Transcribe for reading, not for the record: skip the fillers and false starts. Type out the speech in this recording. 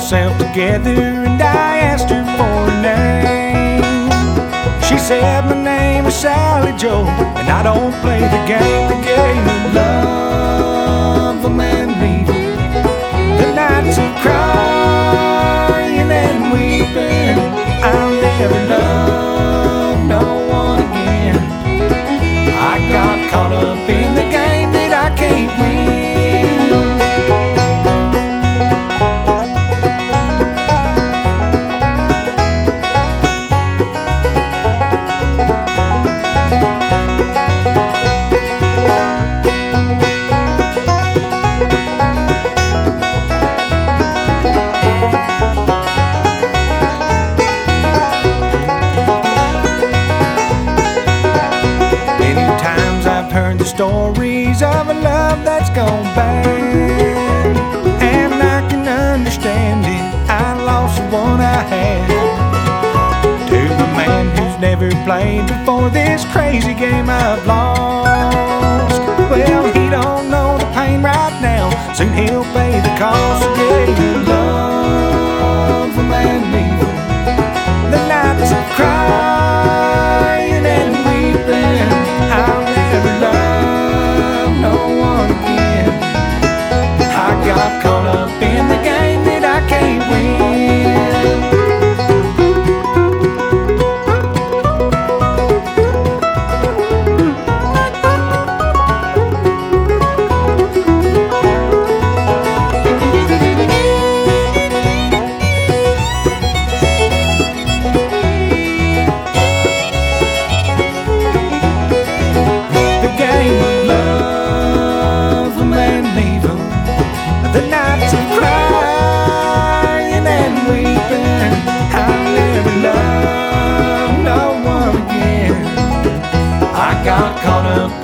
myself together and I asked her for a name. She said, my name is Sally Joe, and I don't play the game of love, a man leaving. The nights of crying and weeping, I'll never love no one again. I got caught up in the game that I can't win. Stories of a love that's gone bad, and I can understand it. I lost the one I had. To the man who's never played before this crazy game I've lost, well, he don't know the pain right now. Soon he'll pay the cost. Yeah, love, a man leaving. The nights of crying and weeping, I'll never love no one again. I got caught up in the game that I can't win. The game of love, a man leaving. The nights of crying and weeping, I'll never love no one again. I got caught up